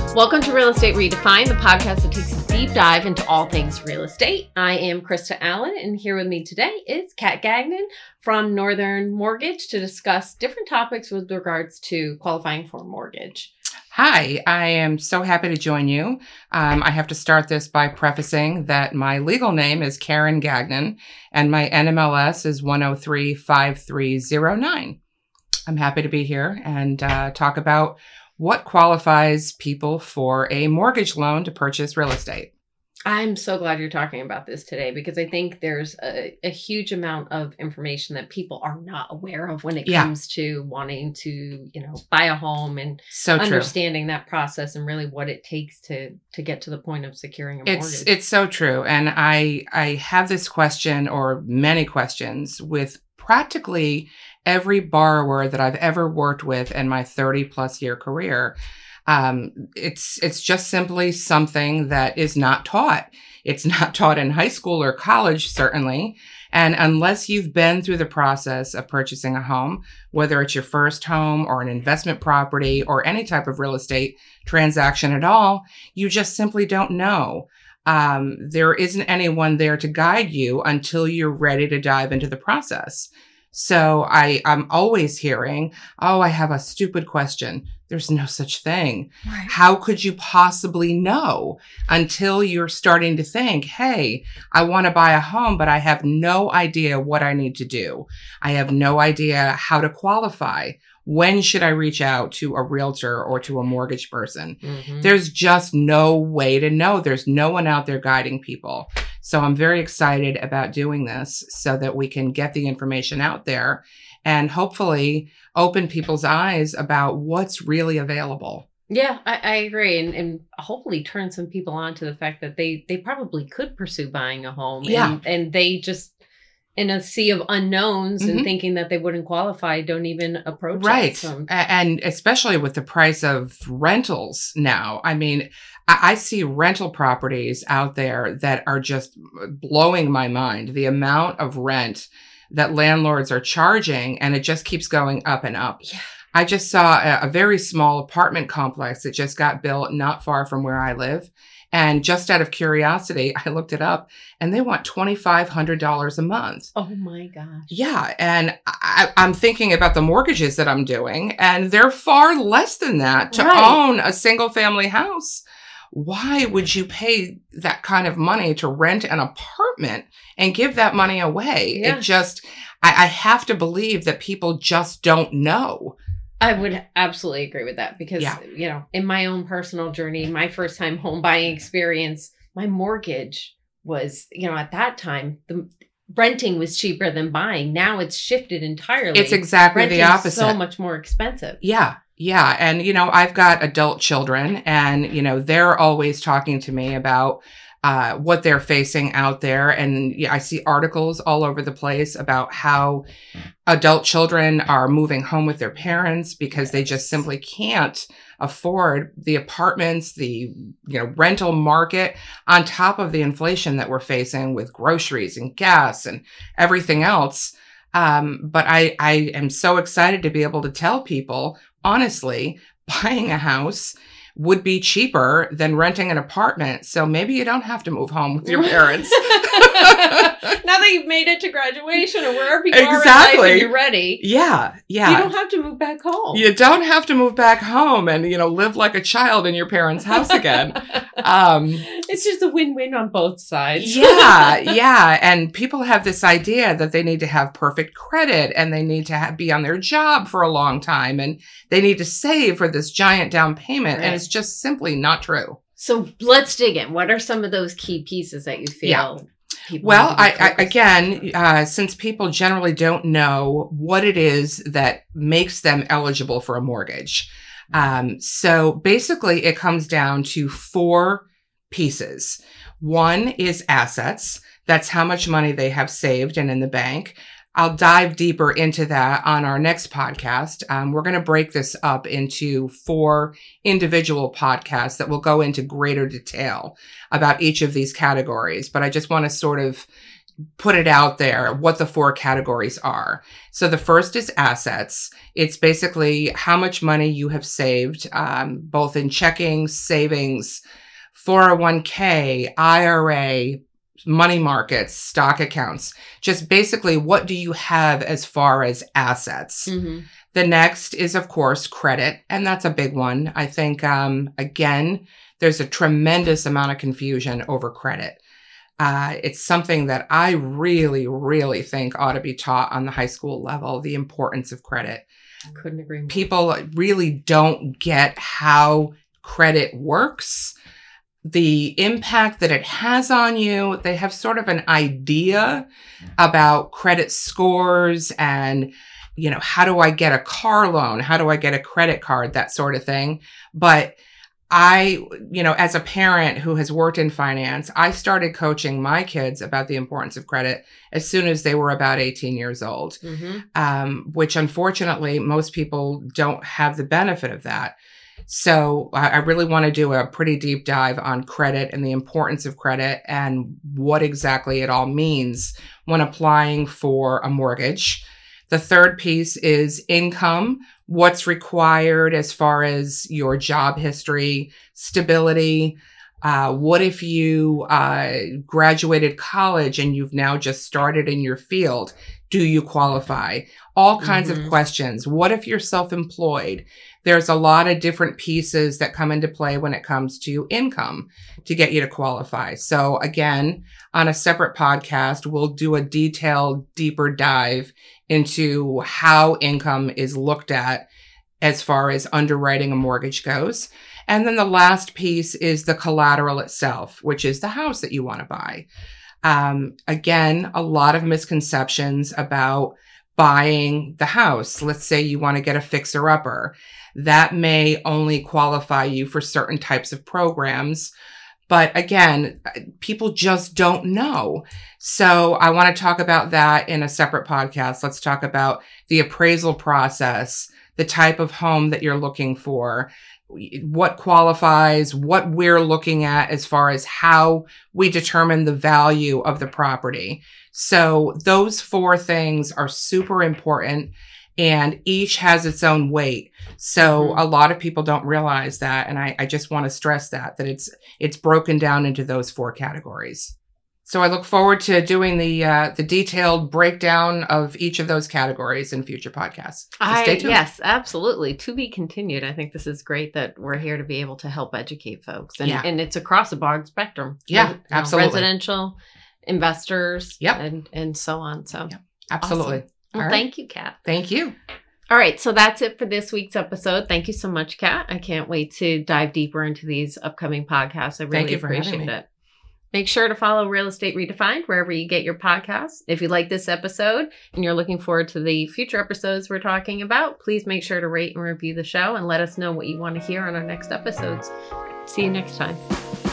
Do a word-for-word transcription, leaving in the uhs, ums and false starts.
Welcome to Real Estate Redefined, the podcast that takes a deep dive into all things real estate. I am Krista Allen, and here with me today is Kat Gagnon from Northern Mortgage to discuss different topics with regards to qualifying for a mortgage. Hi, I am so happy to join you. Um, I have to start this by prefacing that my legal name is Karen Gagnon, and my N M L S is one oh three five three zero nine. I'm happy to be here and uh, talk about what qualifies people for a mortgage loan to purchase real estate. I'm so glad you're talking about this today because I think there's a, a huge amount of information that people are not aware of when it Yeah. comes to wanting to, you know, buy a home and So true. understanding that process and really what it takes to to get to the point of securing a mortgage. It's it's so true. And I I have this question or many questions with practically every borrower that I've ever worked with in my thirty plus year career. Um, it's it's just simply something that is not taught. It's not taught in high school or college, certainly. And unless you've been through the process of purchasing a home, whether it's your first home or an investment property or any type of real estate transaction at all, you just simply don't know. Um, there isn't anyone there to guide you until you're ready to dive into the process. So I, I'm always hearing, oh, I have a stupid question. There's no such thing. Right. How could you possibly know until you're starting to think, hey, I want to buy a home, but I have no idea what I need to do. I have no idea how to qualify. When should I reach out to a realtor or to a mortgage person? Mm-hmm. There's just no way to know. There's no one out there guiding people. So I'm very excited about doing this so that we can get the information out there and hopefully open people's eyes about what's really available. Yeah, I, I agree. And, and hopefully turn some people on to the fact that they, they probably could pursue buying a home. Yeah. And, and they just, in a sea of unknowns Mm-hmm. and thinking that they wouldn't qualify, don't even approach Right. it. So, A- And especially with the price of rentals now. I mean, I I see rental properties out there that are just blowing my mind. The amount of rent that landlords are charging, and it just keeps going up and up. Yeah. I just saw a, a very small apartment complex that just got built not far from where I live. And just out of curiosity, I looked it up and they want twenty-five hundred dollars a month. oh my gosh. Yeah. And I, I'm thinking about the mortgages that I'm doing, and they're far less than that to Right. own a single family house. Why would you pay that kind of money to rent an apartment and give that money away? Yeah. It just, I, I have to believe that people just don't know. I would absolutely agree with that because, Yeah. you know, in my own personal journey, my first time home buying experience, my mortgage was, you know, at that time, the renting was cheaper than buying. Now it's shifted entirely. It's exactly the Renting's opposite. so much more expensive. Yeah. Yeah. And, you know, I've got adult children and, you know, they're always talking to me about uh, what they're facing out there. And yeah, I see articles all over the place about how adult children are moving home with their parents because they just simply can't afford the apartments, the, you know, rental market on top of the inflation that we're facing with groceries and gas and everything else. Um, but I, I am so excited to be able to tell people, honestly, buying a house would be cheaper than renting an apartment. So maybe you don't have to move home with your parents. Now that you've made it to graduation or wherever you are in life Exactly. and you're ready, Yeah. Yeah. you don't have to move back home. You don't have to move back home and, you know, live like a child in your parents' house again. Um, It's just a win-win on both sides. yeah, yeah. And people have this idea that they need to have perfect credit and they need to ha- be on their job for a long time and they need to save for this giant down payment. Right. And it's just simply not true. So let's dig in. What are some of those key pieces that you feel? Yeah. people Well, need to be I, I focused again, uh, since people generally don't know what it is that makes them eligible for a mortgage. Um, so basically it comes down to four pieces. One is assets. That's how much money they have saved and in the bank. I'll dive deeper into that on our next podcast. Um, we're going to break this up into four individual podcasts that will go into greater detail about each of these categories. But I just want to sort of put it out there what the four categories are. So the first is assets. It's basically how much money you have saved, um, both in checking, savings, four oh one k, I R A, money markets, stock accounts. Just basically, what do you have as far as assets? Mm-hmm. The next is, of course, credit. And that's a big one. I think, um, again, there's a tremendous amount of confusion over credit. Uh, it's something that I really, really think ought to be taught on the high school level, the importance of credit. Couldn't agree more. People really don't get how credit works, the impact that it has on you. They have sort of an idea about credit scores and, you know, how do I get a car loan? How do I get a credit card? That sort of thing. But I, you know, as a parent who has worked in finance, I started coaching my kids about the importance of credit as soon as they were about eighteen years old, mm-hmm. um, which unfortunately most people don't have the benefit of that. So I, I really want to do a pretty deep dive on credit and the importance of credit and what exactly it all means when applying for a mortgage. The third piece is income. What's required as far as your job history, stability. Uh, what if you uh, graduated college and you've now just started in your field? Do you qualify? All kinds mm-hmm. of questions. What if you're self-employed? There's a lot of different pieces that come into play when it comes to income to get you to qualify. So again, on a separate podcast, we'll do a detailed, deeper dive into how income is looked at as far as underwriting a mortgage goes. And then the last piece is the collateral itself, which is the house that you want to buy. Um, again, a lot of misconceptions about buying the house. Let's say you want to get a fixer-upper. That may only qualify you for certain types of programs. But again, people just don't know. So I want to talk about that in a separate podcast. Let's talk about the appraisal process, the type of home that you're looking for, what qualifies, what we're looking at as far as how we determine the value of the property. So those four things are super important. And each has its own weight. So mm-hmm. a lot of people don't realize that. And I, I just want to stress that, that it's it's broken down into those four categories. So I look forward to doing the uh, the detailed breakdown of each of those categories in future podcasts. So I, stay tuned. Yes, absolutely. To be continued. I think this is great that we're here to be able to help educate folks. And, yeah. and it's across a broad spectrum. Yeah, you know, absolutely. Residential, investors, yep. and, and so on. So yep. Absolutely. Awesome. Well, right. Thank you, Kat. Thank you. All right. So that's it for this week's episode. Thank you so much, Kat. I can't wait to dive deeper into these upcoming podcasts. I really Thank you for appreciate having me. it. Make sure to follow Real Estate Redefined wherever you get your podcasts. If you like this episode and you're looking forward to the future episodes we're talking about, please make sure to rate and review the show and let us know what you want to hear on our next episodes. See you next time.